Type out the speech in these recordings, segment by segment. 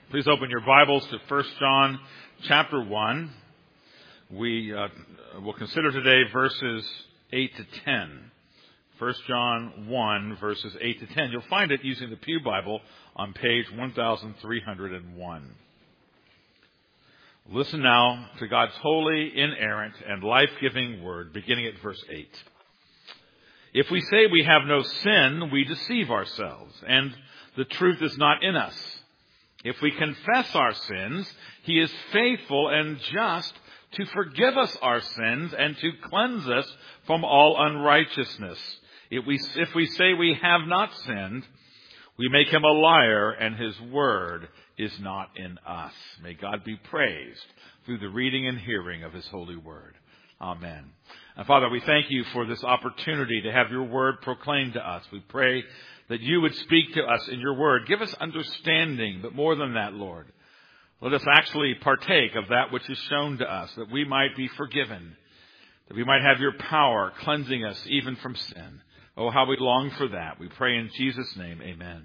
Please open your Bibles to 1 John chapter 1. We will consider today verses 8 to 10. 1 John 1, verses 8 to 10. You'll find it using the Pew Bible on page 1301. Listen now to God's holy, inerrant, and life-giving word, beginning at verse 8. If we say we have no sin, we deceive ourselves, and the truth is not in us. If we confess our sins, He is faithful and just to forgive us our sins and to cleanse us from all unrighteousness. If we say we have not sinned, we make Him a liar, and His word is not in us. May God be praised through the reading and hearing of His holy word. Amen. And Father, we thank You for this opportunity to have Your word proclaimed to us. We pray that You would speak to us in Your word. Give us understanding, but more than that, Lord, let us actually partake of that which is shown to us, that we might be forgiven, that we might have Your power cleansing us even from sin. Oh, how we long for that. We pray in Jesus' name, amen.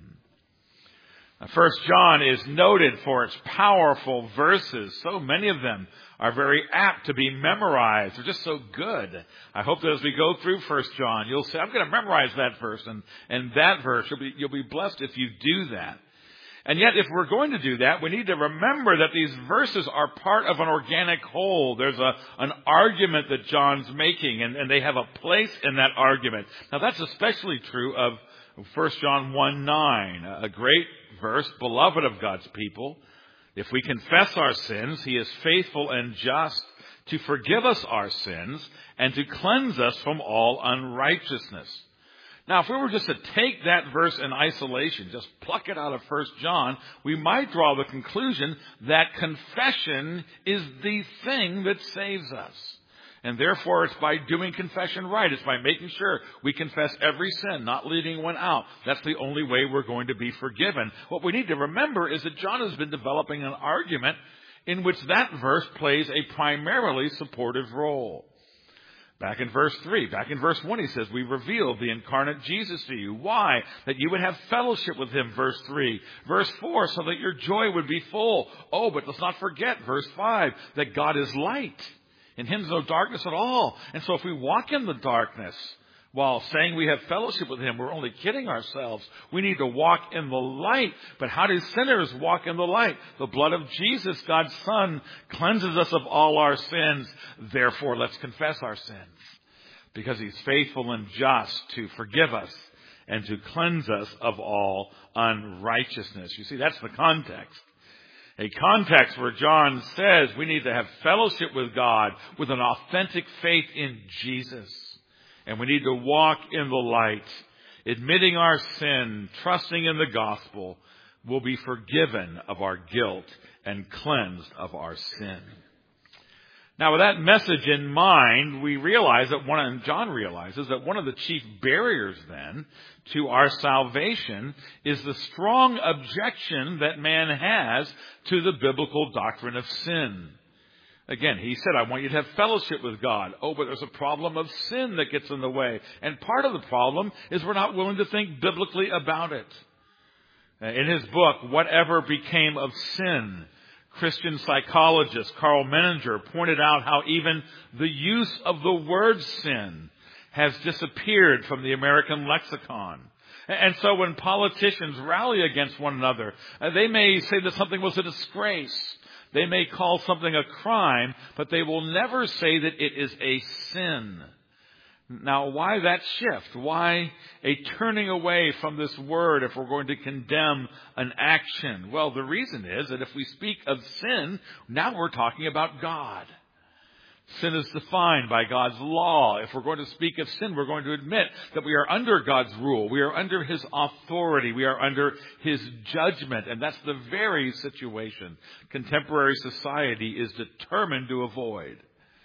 Now, 1 John is noted for its powerful verses. So many of them are very apt to be memorized. They're just so good. I hope that as we go through 1 John, you'll say, I'm going to memorize that verse and that verse. You'll be blessed if you do that. And yet, if we're going to do that, we need to remember that these verses are part of an organic whole. There's an argument that John's making, and they have a place in that argument. Now, that's especially true of 1 John 1:9, a great verse, beloved of God's people. If we confess our sins, He is faithful and just to forgive us our sins and to cleanse us from all unrighteousness. Now, if we were just to take that verse in isolation, just pluck it out of 1 John, we might draw the conclusion that confession is the thing that saves us. And therefore, it's by doing confession right. It's by making sure we confess every sin, not leaving one out. That's the only way we're going to be forgiven. What we need to remember is that John has been developing an argument in which that verse plays a primarily supportive role. Back in verse 3, back in verse 1, he says, we revealed the incarnate Jesus to you. Why? That you would have fellowship with Him, verse 3. Verse 4, so that your joy would be full. Oh, but let's not forget, verse 5, that God is light. In Him is no darkness at all. And so if we walk in the darkness while saying we have fellowship with Him, we're only kidding ourselves. We need to walk in the light. But how do sinners walk in the light? The blood of Jesus, God's Son, cleanses us of all our sins. Therefore, let's confess our sins, because He's faithful and just to forgive us and to cleanse us of all unrighteousness. You see, that's the context. A context where John says we need to have fellowship with God with an authentic faith in Jesus. And we need to walk in the light, admitting our sin, trusting in the gospel. We'll be forgiven of our guilt and cleansed of our sin. Now, with that message in mind, we realize that John realizes that one of the chief barriers then to our salvation is the strong objection that man has to the biblical doctrine of sin. Again, he said, I want you to have fellowship with God. Oh, but there's a problem of sin that gets in the way. And part of the problem is we're not willing to think biblically about it. In his book, Whatever Became of Sin, Christian psychologist Carl Menninger pointed out how even the use of the word sin has disappeared from the American lexicon. And so when politicians rally against one another, they may say that something was a disgrace. They may call something a crime, but they will never say that it is a sin. Now, why that shift? Why a turning away from this word if we're going to condemn an action? Well, the reason is that if we speak of sin, now we're talking about God. Sin is defined by God's law. If we're going to speak of sin, we're going to admit that we are under God's rule. We are under His authority. We are under His judgment. And that's the very situation contemporary society is determined to avoid.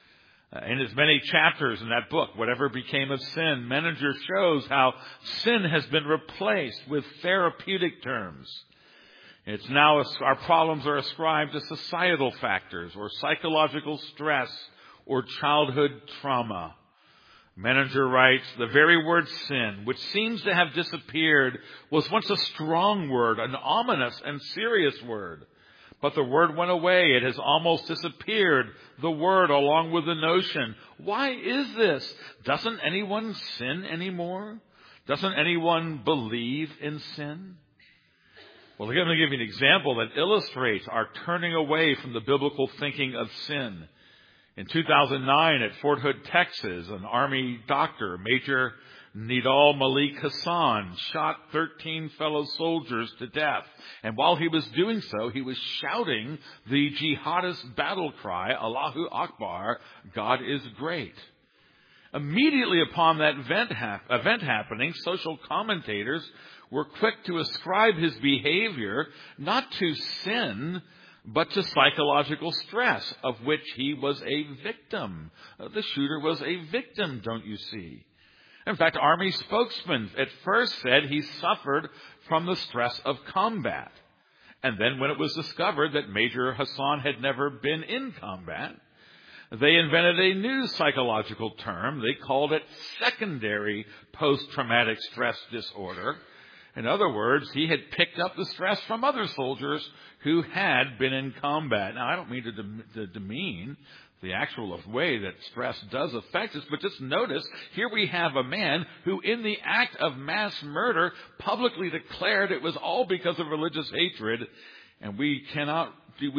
In his many chapters in that book, Whatever Became of Sin, Menninger shows how sin has been replaced with therapeutic terms. It's now our problems are ascribed to societal factors or psychological stress or childhood trauma. Menninger writes, the very word sin, which seems to have disappeared, was once a strong word, an ominous and serious word. But the word went away. It has almost disappeared, the word along with the notion. Why is this? Doesn't anyone sin anymore? Doesn't anyone believe in sin? Well, let me give you an example that illustrates our turning away from the biblical thinking of sin. In 2009 at Fort Hood, Texas, an Army doctor, Major Nidal Malik Hassan, shot 13 fellow soldiers to death. And while he was doing so, he was shouting the jihadist battle cry, Allahu Akbar, God is great. Immediately upon that event happening, social commentators were quick to ascribe his behavior not to sin, but to psychological stress, of which he was a victim. The shooter was a victim, don't you see? In fact, Army spokesman at first said he suffered from the stress of combat. And then when it was discovered that Major Hassan had never been in combat, they invented a new psychological term. They called it secondary post-traumatic stress disorder. In other words, he had picked up the stress from other soldiers who had been in combat. Now, I don't mean to demean the actual way that stress does affect us, but just notice, here we have a man who in the act of mass murder publicly declared it was all because of religious hatred, and we can't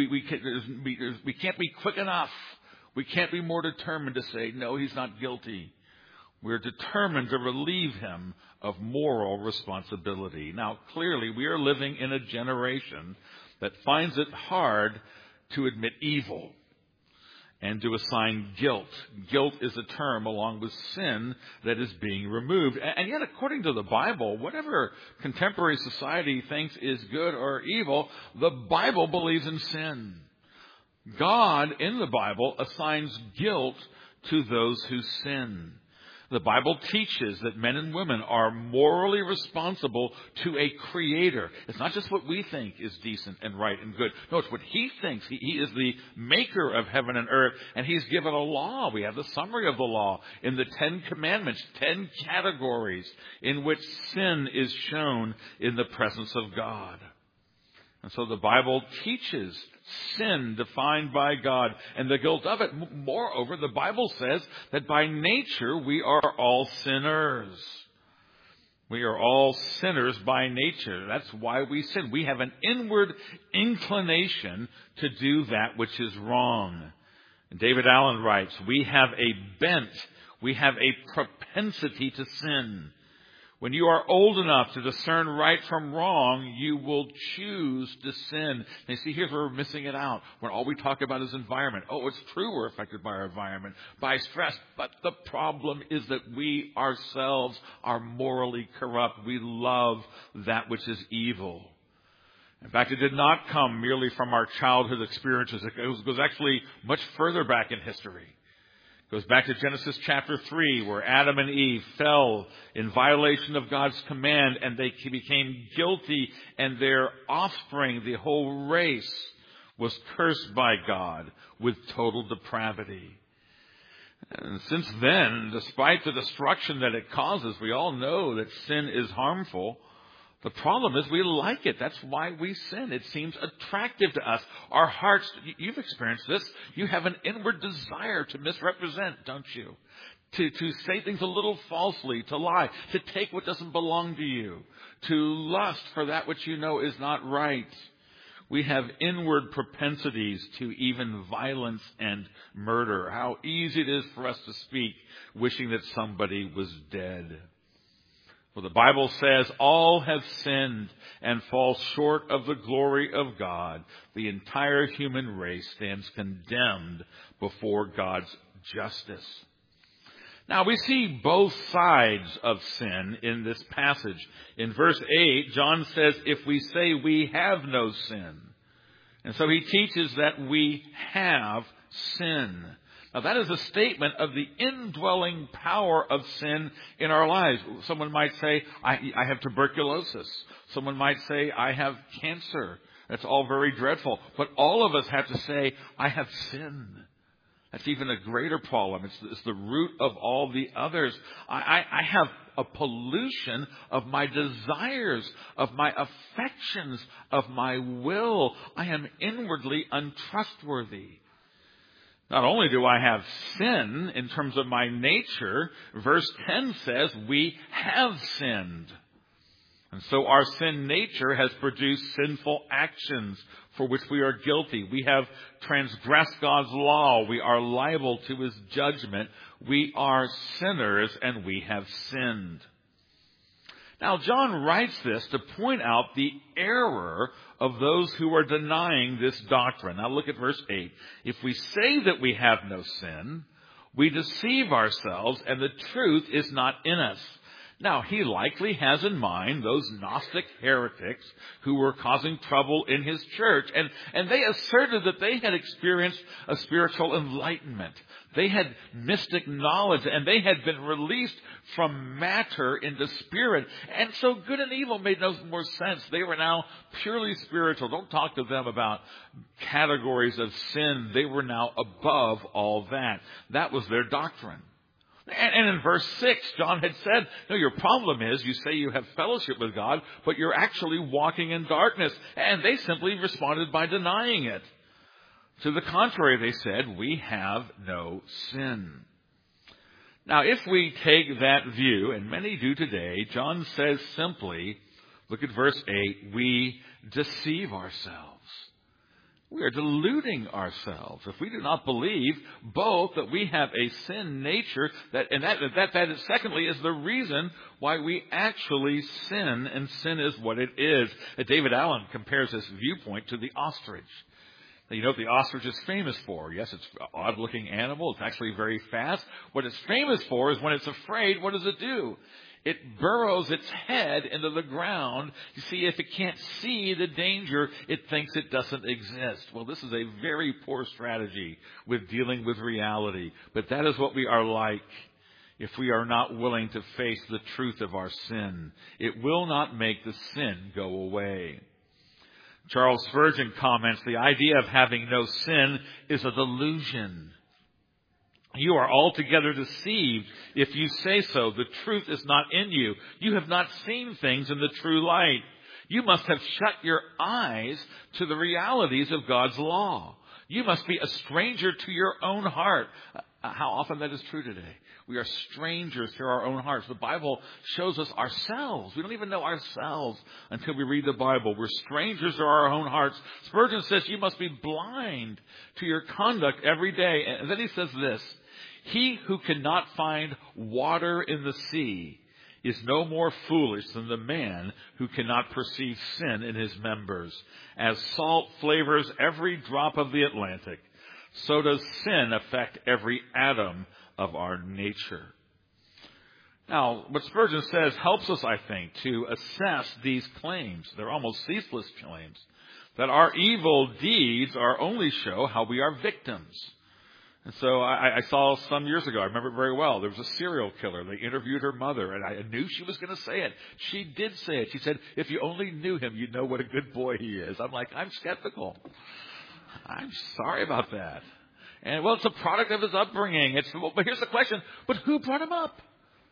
be quick enough. We can't be more determined to say, no, he's not guilty. We're determined to relieve him of moral responsibility. Now, clearly, we are living in a generation that finds it hard to admit evil and to assign guilt. Guilt is a term along with sin that is being removed. And yet, according to the Bible, whatever contemporary society thinks is good or evil, the Bible believes in sin. God, in the Bible, assigns guilt to those who sin. The Bible teaches that men and women are morally responsible to a creator. It's not just what we think is decent and right and good. No, it's what he thinks. He is the maker of heaven and earth, and he's given a law. We have the summary of the law in the 10 Commandments, 10 categories in which sin is shown in the presence of God. And so the Bible teaches sin defined by God and the guilt of it. Moreover, the Bible says that by nature we are all sinners. We are all sinners by nature. That's why we sin. We have an inward inclination to do that which is wrong. And David Allen writes, we have a bent, we have a propensity to sin. When you are old enough to discern right from wrong, you will choose to sin. And you see, here's where we're missing it out. When all we talk about is environment. Oh, it's true we're affected by our environment, by stress. But the problem is that we ourselves are morally corrupt. We love that which is evil. In fact, it did not come merely from our childhood experiences. It goes actually much further back in history. Goes back to Genesis chapter 3, where Adam and Eve fell in violation of God's command, and they became guilty, and their offspring, the whole race, was cursed by God with total depravity. And since then, despite the destruction that it causes, we all know that sin is harmful. The problem is we like it. That's why we sin. It seems attractive to us. Our hearts, you've experienced this. You have an inward desire to misrepresent, don't you? To say things a little falsely, to lie, to take what doesn't belong to you, to lust for that which you know is not right. We have inward propensities to even violence and murder. How easy it is for us to speak wishing that somebody was dead. For the Bible says, all have sinned and fall short of the glory of God. The entire human race stands condemned before God's justice. Now, we see both sides of sin in this passage. In verse 8, John says, if we say we have no sin. And so he teaches that we have sin. Now, that is a statement of the indwelling power of sin in our lives. Someone might say, I have tuberculosis. Someone might say, I have cancer. That's all very dreadful. But all of us have to say, I have sin. That's even a greater problem. It's the root of all the others. I have a pollution of my desires, of my affections, of my will. I am inwardly untrustworthy. Not only do I have sin in terms of my nature, verse 10 says we have sinned. And so our sin nature has produced sinful actions for which we are guilty. We have transgressed God's law. We are liable to His judgment. We are sinners and we have sinned. Now, John writes this to point out the error of those who are denying this doctrine. Now look at verse 8. If we say that we have no sin, we deceive ourselves and the truth is not in us. Now, he likely has in mind those Gnostic heretics who were causing trouble in his church. And they asserted that they had experienced a spiritual enlightenment. They had mystic knowledge and they had been released from matter into spirit. And so good and evil made no more sense. They were now purely spiritual. Don't talk to them about categories of sin. They were now above all that. That was their doctrine. And in verse 6, John had said, no, your problem is you say you have fellowship with God, but you're actually walking in darkness. And they simply responded by denying it. To the contrary, they said, we have no sin. Now, if we take that view, and many do today, John says simply, look at verse 8, we deceive ourselves. We are deluding ourselves if we do not believe both that we have a sin nature, that is, secondly, is the reason why we actually sin, and sin is what it is. David Allen compares this viewpoint to the ostrich. Now, you know what the ostrich is famous for? Yes, it's an odd-looking animal. It's actually very fast. What it's famous for is when it's afraid, what does it do? It burrows its head into the ground. You see, if it can't see the danger, it thinks it doesn't exist. Well, this is a very poor strategy with dealing with reality. But that is what we are like if we are not willing to face the truth of our sin. It will not make the sin go away. Charles Spurgeon comments, the idea of having no sin is a delusion. You are altogether deceived if you say so. The truth is not in you. You have not seen things in the true light. You must have shut your eyes to the realities of God's law. You must be a stranger to your own heart. How often that is true today. We are strangers to our own hearts. The Bible shows us ourselves. We don't even know ourselves until we read the Bible. We're strangers to our own hearts. Spurgeon says you must be blind to your conduct every day. And then he says this, he who cannot find water in the sea is no more foolish than the man who cannot perceive sin in his members. As salt flavors every drop of the Atlantic, so does sin affect every atom of our nature. Now, what Spurgeon says helps us, I think, to assess these claims. They're almost ceaseless claims. That our evil deeds are only show how we are victims. And so I saw some years ago, I remember it very well, there was a serial killer. They interviewed her mother, and I knew she was going to say it. She did say it. She said, if you only knew him, you'd know what a good boy he is. I'm like, I'm skeptical. I'm sorry about that. And, well, it's a product of his upbringing. But here's the question, but who brought him up?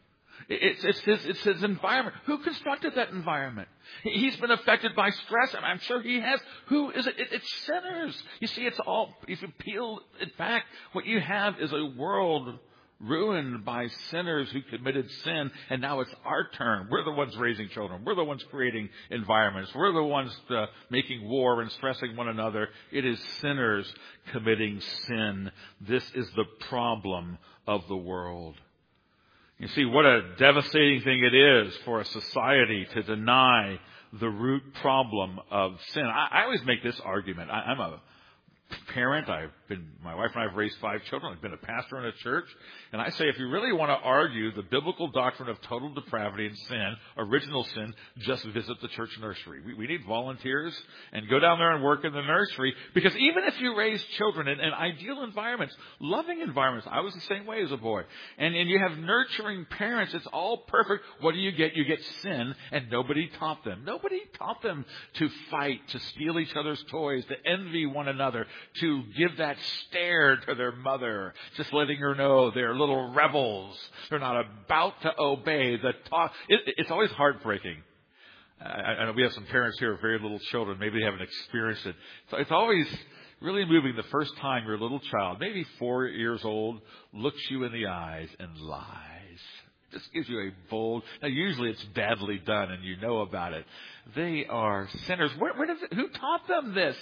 It's his environment. Who constructed that environment? He's been affected by stress, and I'm sure he has. Who is it? It's sinners. You see, it's all, if you peel it back, what you have is a world ruined by sinners who committed sin, and now it's our turn. We're the ones raising children. We're the ones creating environments. We're the ones making war and stressing one another. It is sinners committing sin. This is the problem of the world. You see, what a devastating thing it is for a society to deny the root problem of sin. I always make this argument. I'm a parent. My wife and I have raised 5 children. I've been a pastor in a church. And I say, if you really want to argue the biblical doctrine of total depravity and sin, original sin, just visit the church nursery. We need volunteers, and go down there and work in the nursery. Because even if you raise children in ideal environments, loving environments, I was the same way as a boy. And you have nurturing parents, it's all perfect. What do you get? You get sin, and nobody taught them. Nobody taught them to fight, to steal each other's toys, to envy one another, to give that stare to their mother, just letting her know they're little rebels. They're not about to obey the talk. It's always heartbreaking. I know we have some parents here with very little children. Maybe they haven't experienced it. So it's always really moving the first time your little child, maybe 4 years old, looks you in the eyes and lies. Just gives you a bold. Now, usually it's badly done, and you know about it. They are sinners. Who taught them this?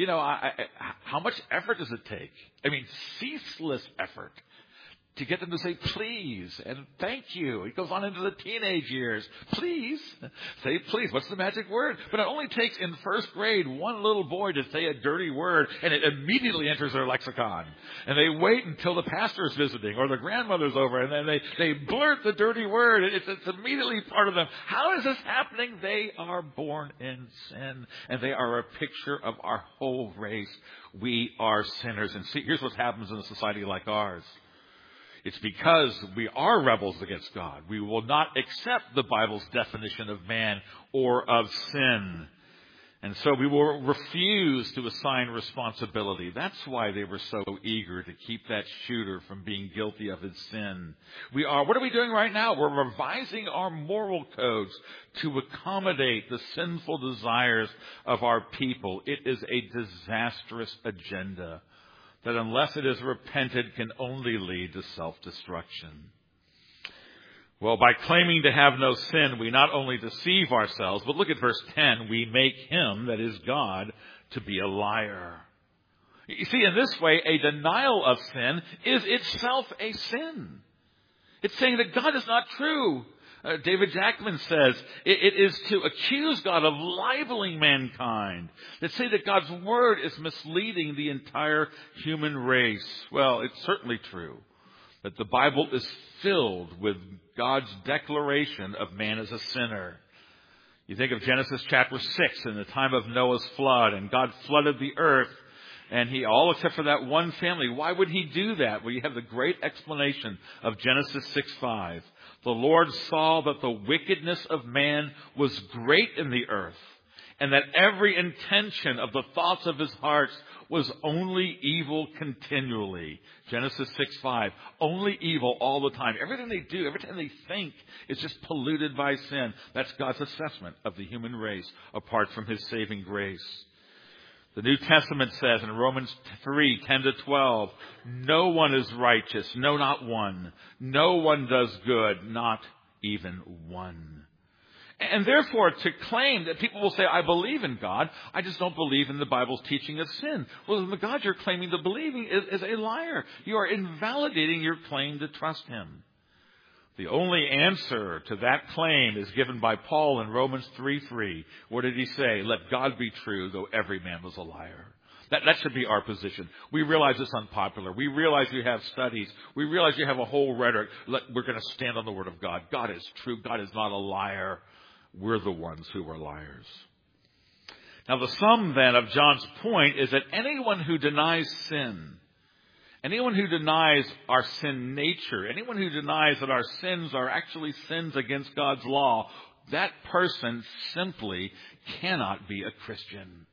How much effort does it take? I mean, ceaseless effort to get them to say please and thank you. It goes on into the teenage years. Please. Say please. What's the magic word? But it only takes in first grade one little boy to say a dirty word, and it immediately enters their lexicon. And they wait until the pastor's visiting or the grandmother's over, and then they blurt the dirty word. It's immediately part of them. How is this happening? They are born in sin, and they are a picture of our whole race. We are sinners. And see, here's what happens in a society like ours. It's because we are rebels against God. We will not accept the Bible's definition of man or of sin. And so we will refuse to assign responsibility. That's why they were so eager to keep that shooter from being guilty of his sin. What are we doing right now? We're revising our moral codes to accommodate the sinful desires of our people. It is a disastrous agenda that unless it is repented can only lead to self-destruction. Well, by claiming to have no sin, we not only deceive ourselves, but look at verse 10, we make him, that is God, to be a liar. You see, in this way, a denial of sin is itself a sin. It's saying that God is not true. David Jackman says it is to accuse God of libeling mankind, to say that God's word is misleading the entire human race. Well, it's certainly true that the Bible is filled with God's declaration of man as a sinner. You think of Genesis chapter 6 in the time of Noah's flood, and God flooded the earth, and he, all except for that one family. Why would he do that? Well, you have the great explanation of Genesis 6:5. The Lord saw that the wickedness of man was great in the earth, and that every intention of the thoughts of his heart was only evil continually. Genesis 6:5. Only evil all the time. Everything they do, every time they think, is just polluted by sin. That's God's assessment of the human race apart from his saving grace. The New Testament says in Romans 3:10-12, no one is righteous, no, not one. No one does good, not even one. And therefore, to claim that people will say, I believe in God, I just don't believe in the Bible's teaching of sin. Well, the God you're claiming to believe in is a liar. You are invalidating your claim to trust him. The only answer to that claim is given by Paul in Romans 3:3. What did he say? Let God be true, though every man was a liar. That should be our position. We realize it's unpopular. We realize you have studies. We realize you have a whole rhetoric. We're going to stand on the Word of God. God is true. God is not a liar. We're the ones who are liars. Now, the sum then of John's point is that anyone who denies sin, anyone who denies our sin nature, anyone who denies that our sins are actually sins against God's law, that person simply cannot be a Christian.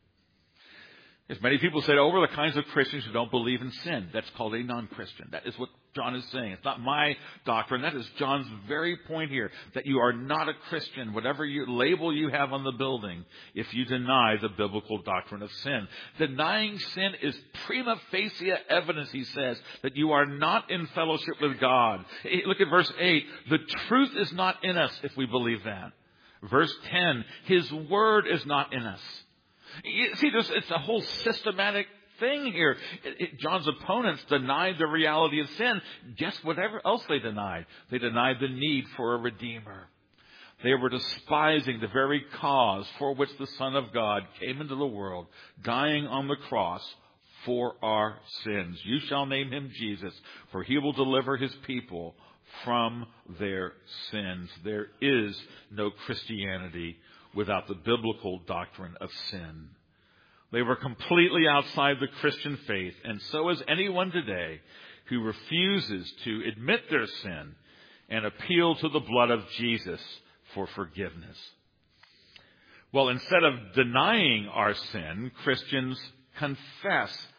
As many people say, we're the kinds of Christians who don't believe in sin. That's called a non-Christian. That is what John is saying. It's not my doctrine. That is John's very point here, that you are not a Christian, whatever label you have on the building, if you deny the biblical doctrine of sin. Denying sin is prima facie evidence, he says, that you are not in fellowship with God. Look at verse 8. The truth is not in us if we believe that. Verse 10, his word is not in us. You see, it's a whole systematic thing here. John's opponents denied the reality of sin. Guess whatever else they denied? They denied the need for a redeemer. They were despising the very cause for which the Son of God came into the world, dying on the cross for our sins. You shall name him Jesus, for he will deliver his people from their sins. There is no Christianity without the biblical doctrine of sin. They were completely outside the Christian faith, and so is anyone today who refuses to admit their sin and appeal to the blood of Jesus for forgiveness. Well, instead of denying our sin, Christians confess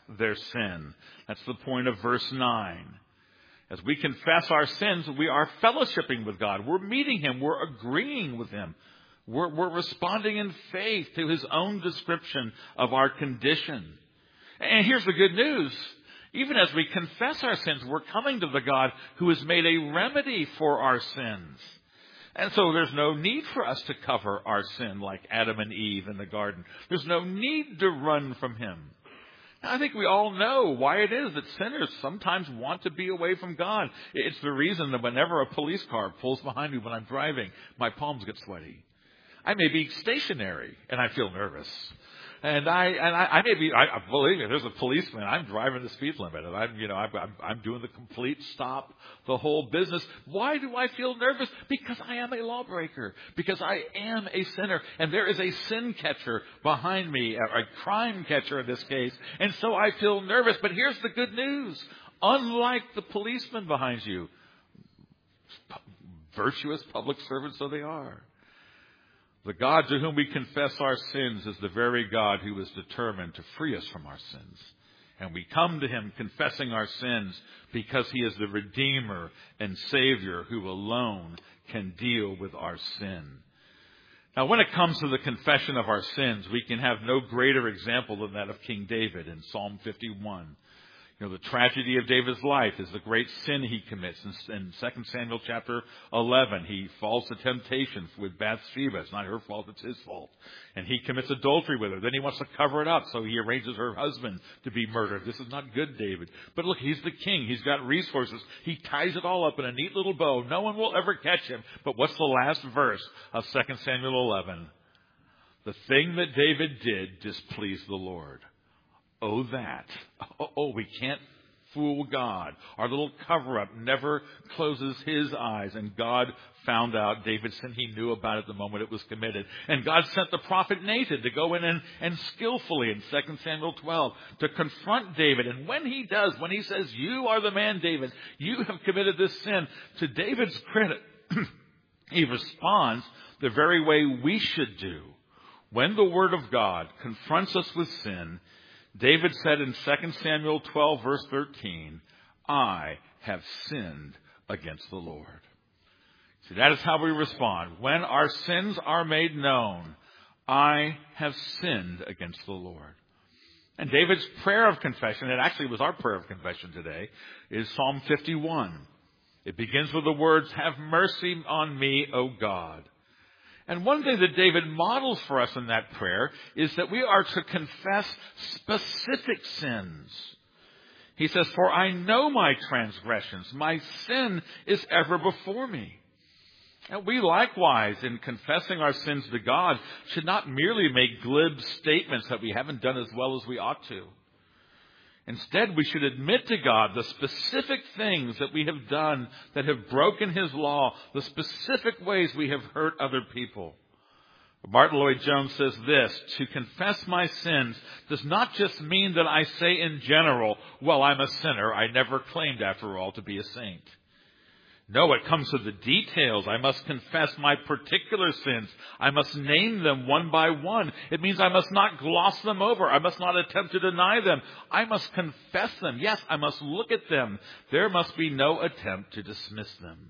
their sin. That's the point of verse 9. As we confess our sins, we are fellowshipping with God. We're meeting Him. We're agreeing with Him. We're responding in faith to His own description of our condition. And here's the good news. Even as we confess our sins, we're coming to the God who has made a remedy for our sins. And so there's no need for us to cover our sin like Adam and Eve in the garden. There's no need to run from Him. I think we all know why it is that sinners sometimes want to be away from God. It's the reason that whenever a police car pulls behind me when I'm driving, my palms get sweaty. I may be stationary and I feel nervous. And I may be, believe me, there's a policeman, I'm driving the speed limit and I'm doing the complete stop, the whole business. Why do I feel nervous? Because I am a lawbreaker. Because I am a sinner. And there is a sin catcher behind me, a crime catcher in this case. And so I feel nervous. But here's the good news. Unlike the policeman behind you, virtuous public servants though they are, the God to whom we confess our sins is the very God who is determined to free us from our sins. And we come to Him confessing our sins because He is the Redeemer and Savior who alone can deal with our sin. Now, when it comes to the confession of our sins, we can have no greater example than that of King David in Psalm 51. The tragedy of David's life is the great sin he commits. In 2 Samuel chapter 11, he falls to temptation with Bathsheba. It's not her fault, it's his fault. And he commits adultery with her. Then he wants to cover it up, so he arranges her husband to be murdered. This is not good, David. But look, he's the king. He's got resources. He ties it all up in a neat little bow. No one will ever catch him. But what's the last verse of 2 Samuel 11? The thing that David did displeased the Lord. Oh, that. Oh, we can't fool God. Our little cover-up never closes His eyes. And God found out David's sin. He knew about it the moment it was committed. And God sent the prophet Nathan to go in and skillfully in 2 Samuel 12 to confront David. And when he does, when he says, "You are the man, David, you have committed this sin," to David's credit, he responds the very way we should do. When the Word of God confronts us with sin, David said in 2 Samuel 12, verse 13, "I have sinned against the Lord." See, that is how we respond. When our sins are made known, I have sinned against the Lord. And David's prayer of confession, it actually was our prayer of confession today, is Psalm 51. It begins with the words, "Have mercy on me, O God." And one thing that David models for us in that prayer is that we are to confess specific sins. He says, "For I know my transgressions. My sin is ever before me." And we likewise, in confessing our sins to God, should not merely make glib statements that we haven't done as well as we ought to. Instead, we should admit to God the specific things that we have done that have broken His law, the specific ways we have hurt other people. Martin Lloyd-Jones says this: "To confess my sins does not just mean that I say in general, 'Well, I'm a sinner. I never claimed, after all, to be a saint.' No, it comes to the details. I must confess my particular sins. I must name them one by one. It means I must not gloss them over. I must not attempt to deny them. I must confess them. Yes, I must look at them. There must be no attempt to dismiss them."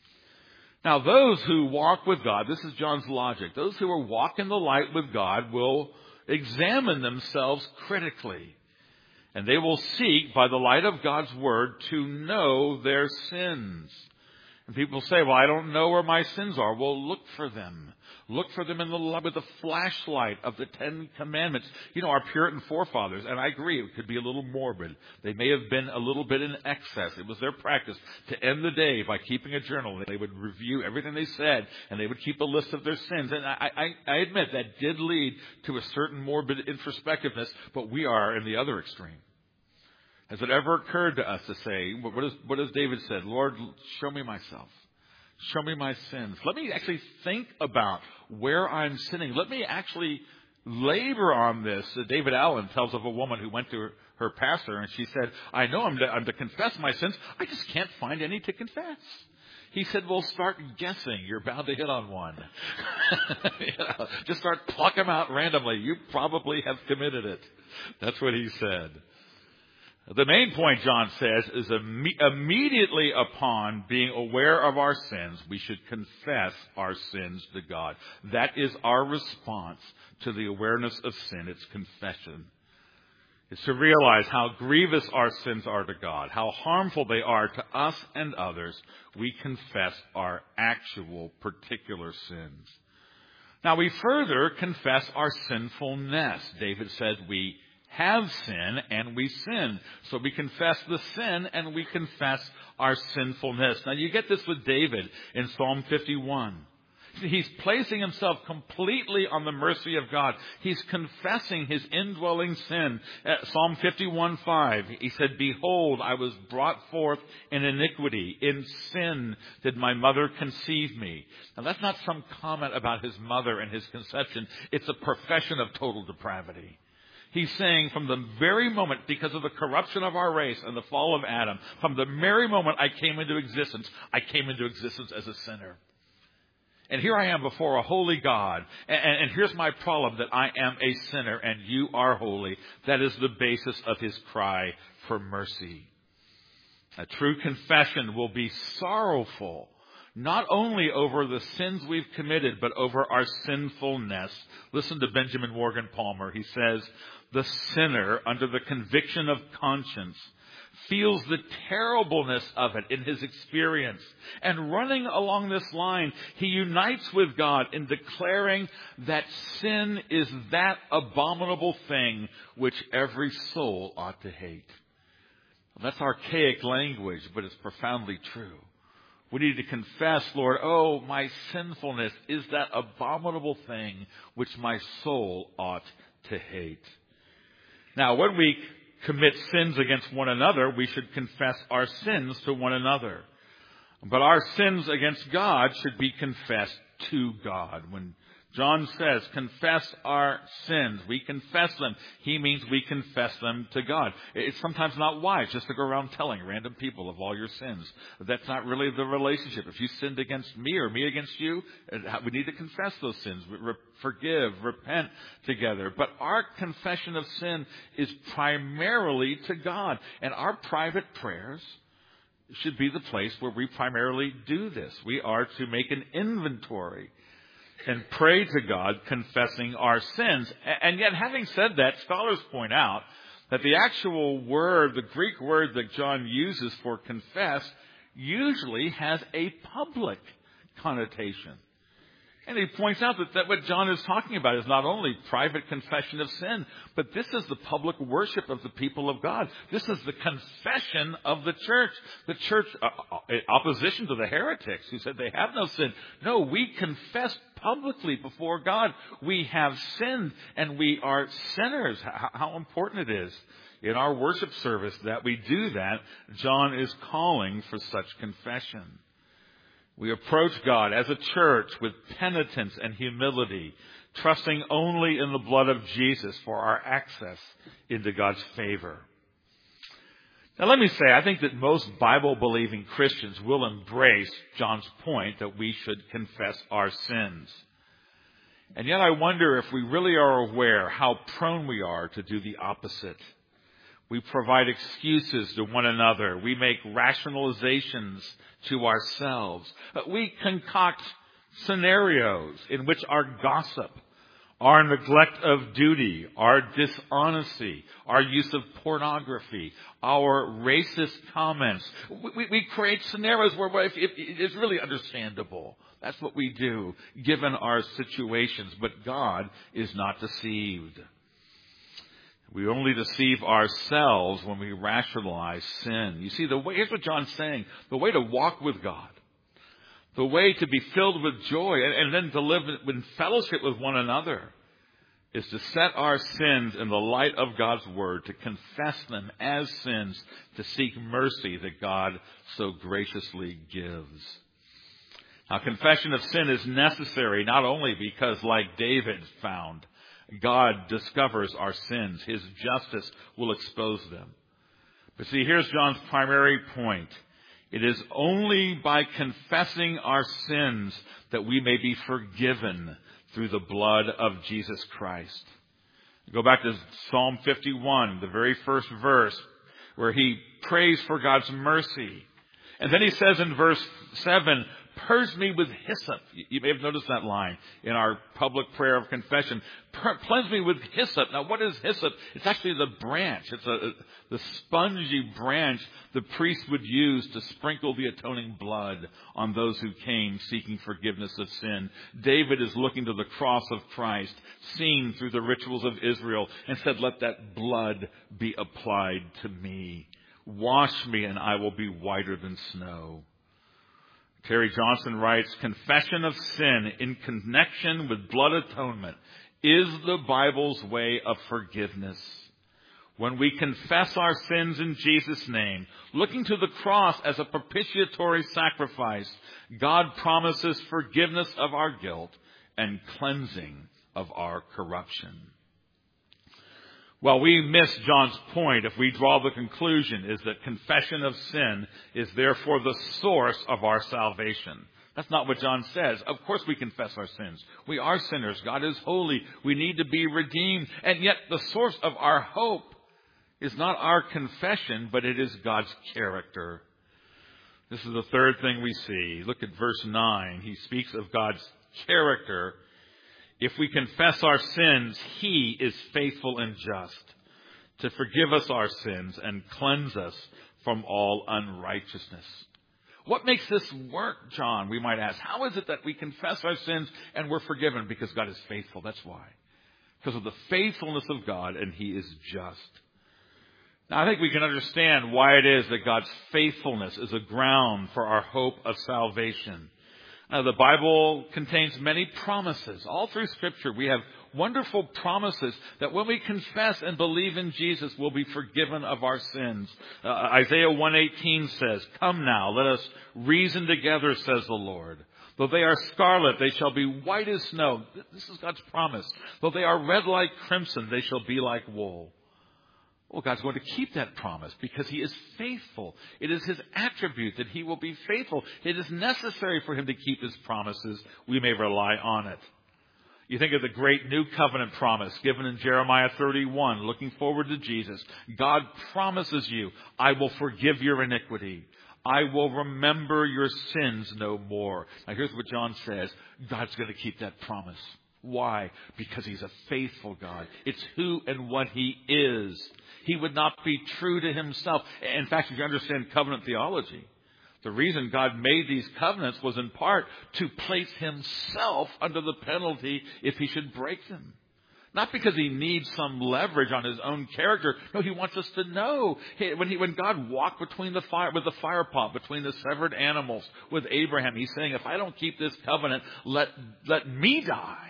Now, those who walk with God, this is John's logic, those who are walking the light with God will examine themselves critically. And they will seek, by the light of God's Word, to know their sins. And people say, "Well, I don't know where my sins are." Well, look for them. Look for them with the flashlight of the 10 Commandments. Our Puritan forefathers, and I agree, it could be a little morbid. They may have been a little bit in excess. It was their practice to end the day by keeping a journal. They would review everything they said, and they would keep a list of their sins. And I admit that did lead to a certain morbid introspectiveness, but we are in the other extreme. Has it ever occurred to us to say, what has David said? "Lord, show me myself. Show me my sins. Let me actually think about where I'm sinning. Let me actually labor on this." David Allen tells of a woman who went to her pastor and she said, "I know I'm to confess my sins. I just can't find any to confess." He said, "Well, start guessing. You're bound to hit on one." Just start plucking them out randomly. You probably have committed it. That's what he said. The main point, John says, is immediately upon being aware of our sins, we should confess our sins to God. That is our response to the awareness of sin. It's confession. It's to realize how grievous our sins are to God, how harmful they are to us and others. We confess our actual particular sins. Now we further confess our sinfulness. David said we have sin and we sin. So we confess the sin and we confess our sinfulness. Now you get this with David in Psalm 51. He's placing himself completely on the mercy of God. He's confessing his indwelling sin. Psalm 51:5, he said, "Behold, I was brought forth in iniquity. In sin did my mother conceive me." Now that's not some comment about his mother and his conception. It's a profession of total depravity. He's saying from the very moment, because of the corruption of our race and the fall of Adam, from the very moment I came into existence as a sinner. And here I am before a holy God. And here's my problem, that I am a sinner and you are holy. That is the basis of his cry for mercy. A true confession will be sorrowful, not only over the sins we've committed, but over our sinfulness. Listen to Benjamin Morgan Palmer. He says, "The sinner, under the conviction of conscience, feels the terribleness of it in his experience. And running along this line, he unites with God in declaring that sin is that abominable thing which every soul ought to hate." Well, that's archaic language, but it's profoundly true. We need to confess, Lord, oh, my sinfulness is that abominable thing which my soul ought to hate. Now, when we commit sins against one another, we should confess our sins to one another. But our sins against God should be confessed to God. When John says, confess our sins, we confess them, he means we confess them to God. It's sometimes not wise just to go around telling random people of all your sins. That's not really the relationship. If you sinned against me or me against you, we need to confess those sins. Forgive, repent together. But our confession of sin is primarily to God. And our private prayers should be the place where we primarily do this. We are to make an inventory and pray to God, confessing our sins. And yet, having said that, scholars point out that the actual word, the Greek word that John uses for confess, usually has a public connotation. And he points out that what John is talking about is not only private confession of sin, but this is the public worship of the people of God. This is the confession of the church. The church, in opposition to the heretics who said they have no sin. No, we confess publicly before God. We have sinned and we are sinners. How important it is in our worship service that we do that. John is calling for such confession. We approach God as a church with penitence and humility, trusting only in the blood of Jesus for our access into God's favor. Now let me say, I think that most Bible-believing Christians will embrace John's point that we should confess our sins. And yet I wonder if we really are aware how prone we are to do the opposite. We provide excuses to one another. We make rationalizations to ourselves. We concoct scenarios in which our gossip, our neglect of duty, our dishonesty, our use of pornography, our racist comments. We create scenarios where it's really understandable. That's what we do, given our situations. But God is not deceived. We only deceive ourselves when we rationalize sin. You see, here's what John's saying. The way to walk with God, the way to be filled with joy and then to live in fellowship with one another is to set our sins in the light of God's word, to confess them as sins, to seek mercy that God so graciously gives. Now, confession of sin is necessary not only because, like David found, God discovers our sins. His justice will expose them. But see, here's John's primary point. It is only by confessing our sins that we may be forgiven through the blood of Jesus Christ. Go back to Psalm 51, the very first verse, where he prays for God's mercy. And then he says in verse 7, purge me with hyssop. You may have noticed that line in our public prayer of confession. Cleanse me with hyssop. Now, what is hyssop? It's actually the branch. It's the spongy branch the priest would use to sprinkle the atoning blood on those who came seeking forgiveness of sin. David is looking to the cross of Christ, seen through the rituals of Israel, and said, let that blood be applied to me. Wash me and I will be whiter than snow. Terry Johnson writes, confession of sin in connection with blood atonement is the Bible's way of forgiveness. When we confess our sins in Jesus' name, looking to the cross as a propitiatory sacrifice, God promises forgiveness of our guilt and cleansing of our corruption. Well, we miss John's point if we draw the conclusion is that confession of sin is therefore the source of our salvation. That's not what John says. Of course we confess our sins. We are sinners. God is holy. We need to be redeemed. And yet the source of our hope is not our confession, but it is God's character. This is the third thing we see. Look at verse 9. He speaks of God's character. If we confess our sins, He is faithful and just to forgive us our sins and cleanse us from all unrighteousness. What makes this work, John, we might ask? How is it that we confess our sins and we're forgiven? Because God is faithful. That's why. Because of the faithfulness of God, and He is just. Now, I think we can understand why it is that God's faithfulness is a ground for our hope of salvation. The Bible contains many promises. All through Scripture, we have wonderful promises that when we confess and believe in Jesus, we'll be forgiven of our sins. Isaiah 1:18 says, come now, let us reason together, says the Lord. Though they are scarlet, they shall be white as snow. This is God's promise. Though they are red like crimson, they shall be like wool. Well, God's going to keep that promise because He is faithful. It is His attribute that He will be faithful. It is necessary for Him to keep His promises. We may rely on it. You think of the great new covenant promise given in Jeremiah 31, looking forward to Jesus. God promises you, I will forgive your iniquity. I will remember your sins no more. Now here's what John says. God's going to keep that promise. Why? Because He's a faithful God. It's who and what He is. He would not be true to Himself. In fact, if you understand covenant theology, the reason God made these covenants was in part to place Himself under the penalty if He should break them. Not because He needs some leverage on His own character. No, He wants us to know. When God walked between the fire, with the fire pot, between the severed animals with Abraham, He's saying, if I don't keep this covenant, let me die.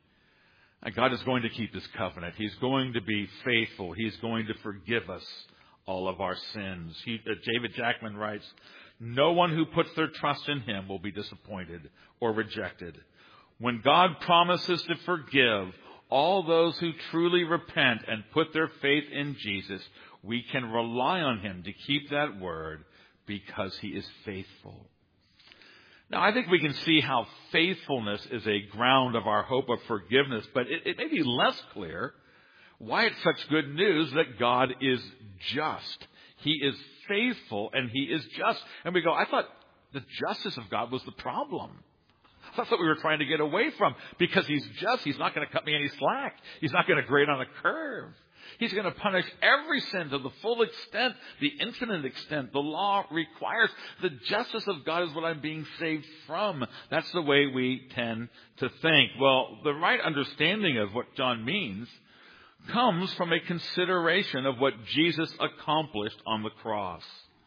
And God is going to keep His covenant. He's going to be faithful. He's going to forgive us all of our sins. David Jackman writes, no one who puts their trust in Him will be disappointed or rejected. When God promises to forgive all those who truly repent and put their faith in Jesus, we can rely on Him to keep that word because He is faithful. Now, I think we can see how faithfulness is a ground of our hope of forgiveness, but it may be less clear why it's such good news that God is just. He is faithful and He is just. And we go, I thought the justice of God was the problem. That's what we were trying to get away from. Because He's just, He's not going to cut me any slack. He's not going to grade on a curve. He's going to punish every sin to the full extent, the infinite extent the law requires. The justice of God is what I'm being saved from. That's the way we tend to think. Well, the right understanding of what John means comes from a consideration of what Jesus accomplished on the cross.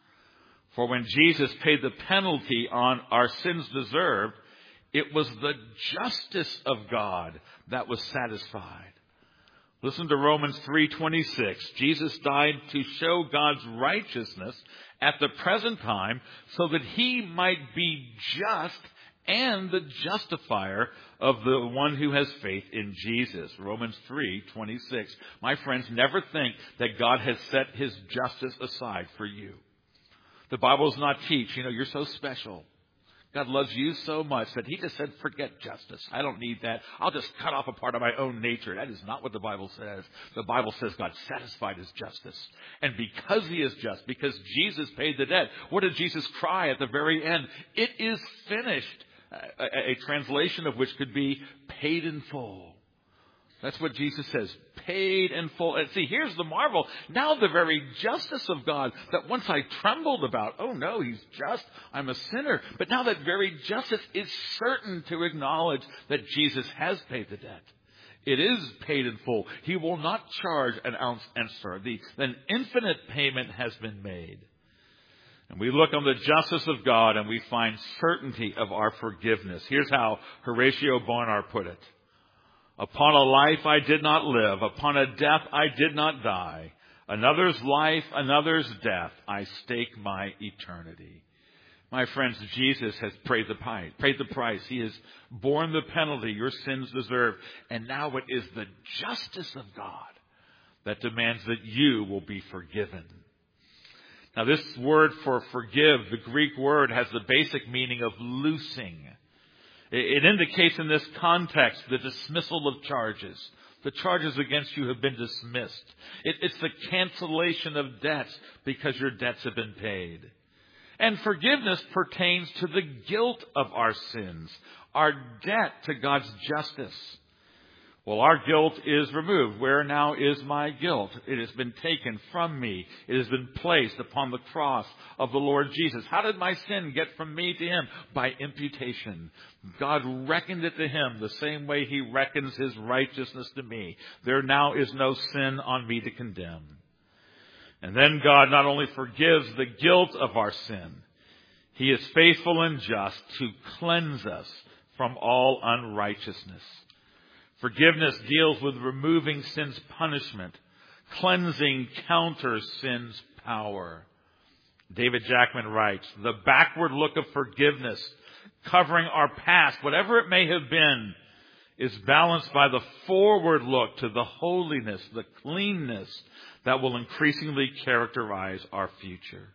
For when Jesus paid the penalty on our sins deserved, it was the justice of God that was satisfied. Listen to Romans 3:26. Jesus died to show God's righteousness at the present time so that He might be just and the justifier of the one who has faith in Jesus. Romans 3:26. My friends, never think that God has set His justice aside for you. The Bible does not teach, you're so special. God loves you so much that he just said, forget justice. I don't need that. I'll just cut off a part of my own nature. That is not what the Bible says. The Bible says God satisfied his justice. And because he is just, because Jesus paid the debt, what did Jesus cry at the very end? It is finished. A translation of which could be paid in full. That's what Jesus says, paid in full. And see, here's the marvel. Now the very justice of God that once I trembled about, oh no, he's just, I'm a sinner. But now that very justice is certain to acknowledge that Jesus has paid the debt. It is paid in full. He will not charge an ounce extra. An infinite payment has been made. And we look on the justice of God and we find certainty of our forgiveness. Here's how Horatio Bonar put it. Upon a life I did not live, upon a death I did not die. Another's life, another's death, I stake my eternity. My friends, Jesus has paid the price. He has borne the penalty your sins deserve. And now it is the justice of God that demands that you will be forgiven. Now this word for forgive, the Greek word, has the basic meaning of loosing. It indicates in this context the dismissal of charges. The charges against you have been dismissed. It's the cancellation of debts because your debts have been paid. And forgiveness pertains to the guilt of our sins, our debt to God's justice. Well, our guilt is removed. Where now is my guilt? It has been taken from me. It has been placed upon the cross of the Lord Jesus. How did my sin get from me to him? By imputation. God reckoned it to him the same way he reckons his righteousness to me. There now is no sin on me to condemn. And then God not only forgives the guilt of our sin, he is faithful and just to cleanse us from all unrighteousness. Forgiveness deals with removing sin's punishment. Cleansing counters sin's power. David Jackman writes, the backward look of forgiveness, covering our past, whatever it may have been, is balanced by the forward look to the holiness, the cleanness that will increasingly characterize our future.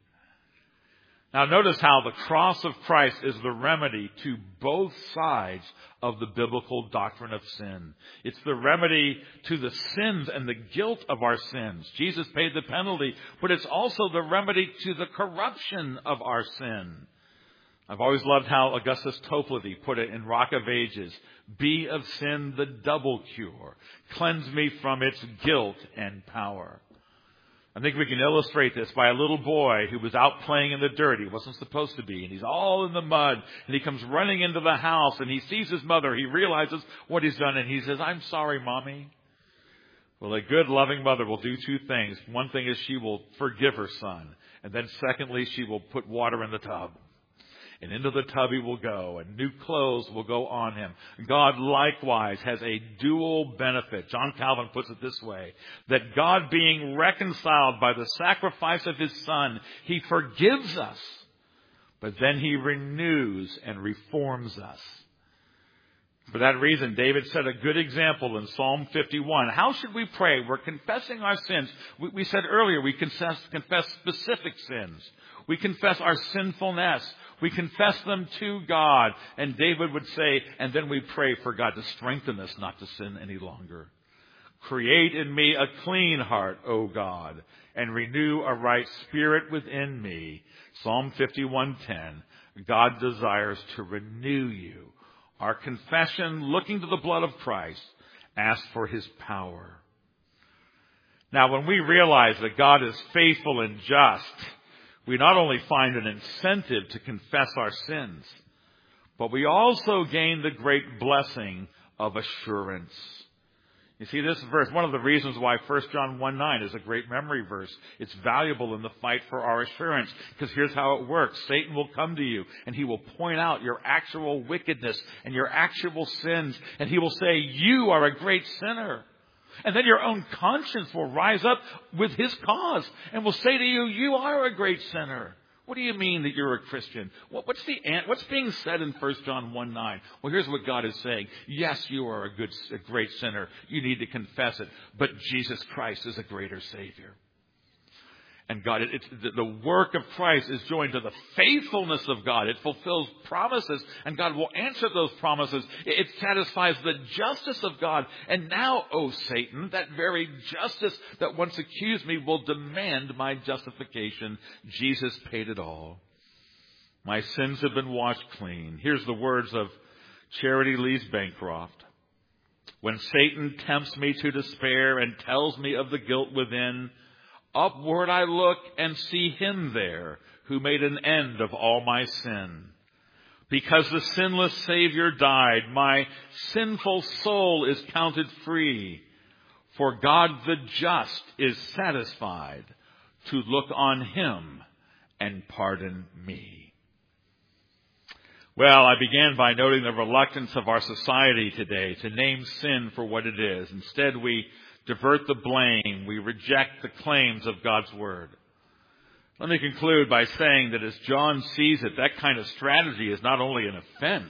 Now notice how the cross of Christ is the remedy to both sides of the biblical doctrine of sin. It's the remedy to the sins and the guilt of our sins. Jesus paid the penalty, but it's also the remedy to the corruption of our sin. I've always loved how Augustus Toplady put it in Rock of Ages. Be of sin the double cure. Cleanse me from its guilt and power. I think we can illustrate this by a little boy who was out playing in the dirt. He wasn't supposed to be. And he's all in the mud. And he comes running into the house and he sees his mother. He realizes what he's done and he says, I'm sorry, Mommy. Well, a good loving mother will do two things. One thing is she will forgive her son. And then secondly, she will put water in the tub. And into the tub he will go, and new clothes will go on him. God likewise has a dual benefit. John Calvin puts it this way, that God being reconciled by the sacrifice of his Son, he forgives us, but then he renews and reforms us. For that reason, David set a good example in Psalm 51. How should we pray? We're confessing our sins. We said earlier, we confess specific sins. We confess our sinfulness. We confess them to God. And David would say, and then we pray for God to strengthen us not to sin any longer. Create in me a clean heart, O God, and renew a right spirit within me. Psalm 51:10. God desires to renew you. Our confession, looking to the blood of Christ, asks for his power. Now, when we realize that God is faithful and just, we not only find an incentive to confess our sins, but we also gain the great blessing of assurance. You see, this verse, one of the reasons why 1 John 1:9 is a great memory verse. It's valuable in the fight for our assurance, because here's how it works. Satan will come to you, and he will point out your actual wickedness and your actual sins, and he will say, you are a great sinner. And then your own conscience will rise up with his cause and will say to you, you are a great sinner. What do you mean that you're a Christian? What's being said in 1 John 1:9? Well, here's what God is saying. Yes, you are a great sinner. You need to confess it. But Jesus Christ is a greater Savior. And God, the work of Christ is joined to the faithfulness of God. It fulfills promises, and God will answer those promises. It satisfies the justice of God. And now, O Satan, that very justice that once accused me will demand my justification. Jesus paid it all. My sins have been washed clean. Here's the words of Charity Lees Bancroft. When Satan tempts me to despair and tells me of the guilt within, upward I look and see him there who made an end of all my sin. Because the sinless Savior died, my sinful soul is counted free. For God the just is satisfied to look on him and pardon me. Well, I began by noting the reluctance of our society today to name sin for what it is. Instead, we divert the blame. We reject the claims of God's Word. Let me conclude by saying that as John sees it, that kind of strategy is not only an offense.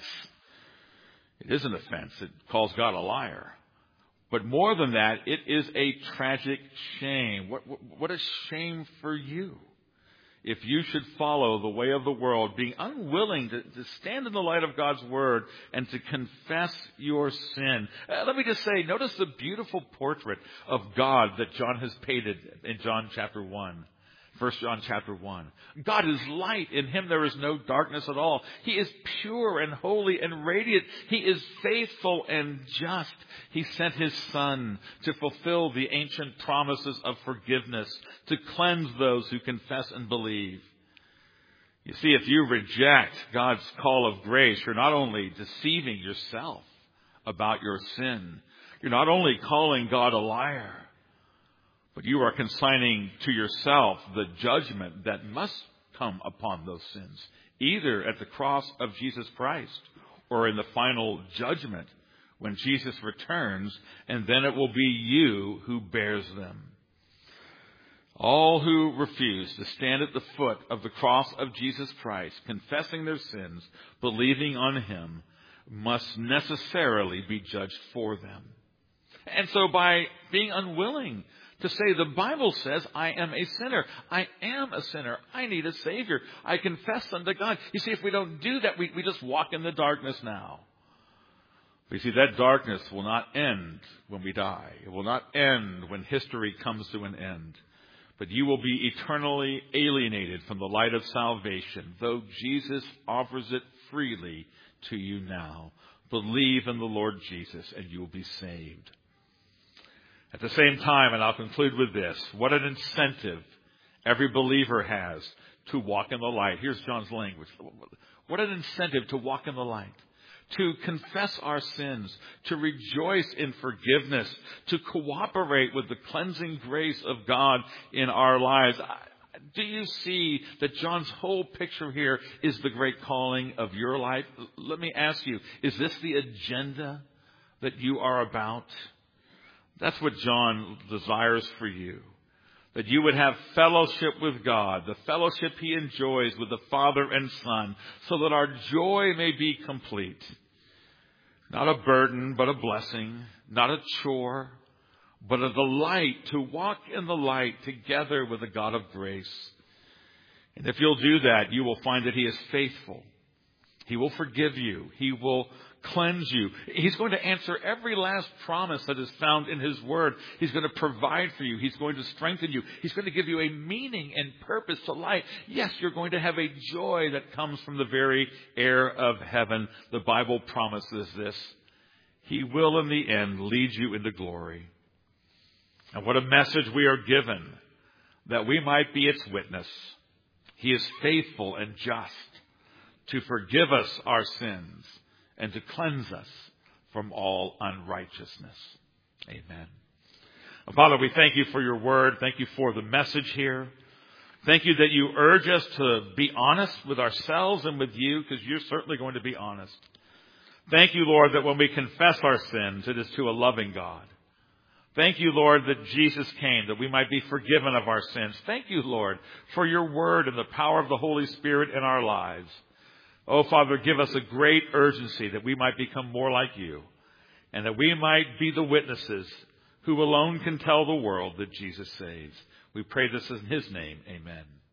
It is an offense. It calls God a liar. But more than that, it is a tragic shame. What a shame for you if you should follow the way of the world, being unwilling to stand in the light of God's Word and to confess your sin. Let me just say, notice the beautiful portrait of God that John has painted in John chapter 1. 1 John chapter 1. God is light. In him there is no darkness at all. He is pure and holy and radiant. He is faithful and just. He sent his Son to fulfill the ancient promises of forgiveness, to cleanse those who confess and believe. You see, if you reject God's call of grace, you're not only deceiving yourself about your sin, you're not only calling God a liar, but you are consigning to yourself the judgment that must come upon those sins, either at the cross of Jesus Christ or in the final judgment when Jesus returns, and then it will be you who bears them. All who refuse to stand at the foot of the cross of Jesus Christ, confessing their sins, believing on him, must necessarily be judged for them. And so by being unwilling to say, the Bible says, I am a sinner. I am a sinner. I need a Savior. I confess unto God. You see, if we don't do that, we just walk in the darkness now. But you see, that darkness will not end when we die. It will not end when history comes to an end. But you will be eternally alienated from the light of salvation, though Jesus offers it freely to you now. Believe in the Lord Jesus and you will be saved. At the same time, and I'll conclude with this, what an incentive every believer has to walk in the light. Here's John's language. What an incentive to walk in the light, to confess our sins, to rejoice in forgiveness, to cooperate with the cleansing grace of God in our lives. Do you see that John's whole picture here is the great calling of your life? Let me ask you, is this the agenda that you are about? That's what John desires for you, that you would have fellowship with God, the fellowship he enjoys with the Father and Son, so that our joy may be complete. Not a burden, but a blessing, not a chore, but a delight to walk in the light together with the God of grace. And if you'll do that, you will find that he is faithful. He will forgive you. He will cleanse you. He's going to answer every last promise that is found in his word. He's going to provide for you. He's going to strengthen you. He's going to give you a meaning and purpose to life. Yes, you're going to have a joy that comes from the very air of heaven. The Bible promises this. He will in the end lead you into glory. And what a message we are given, that we might be its witness. He is faithful and just to forgive us our sins and to cleanse us from all unrighteousness. Amen. Father, we thank you for your word. Thank you for the message here. Thank you that you urge us to be honest with ourselves and with you, because you're certainly going to be honest. Thank you, Lord, that when we confess our sins, it is to a loving God. Thank you, Lord, that Jesus came, that we might be forgiven of our sins. Thank you, Lord, for your word and the power of the Holy Spirit in our lives. Oh, Father, give us a great urgency that we might become more like you and that we might be the witnesses who alone can tell the world that Jesus saves. We pray this in his name. Amen.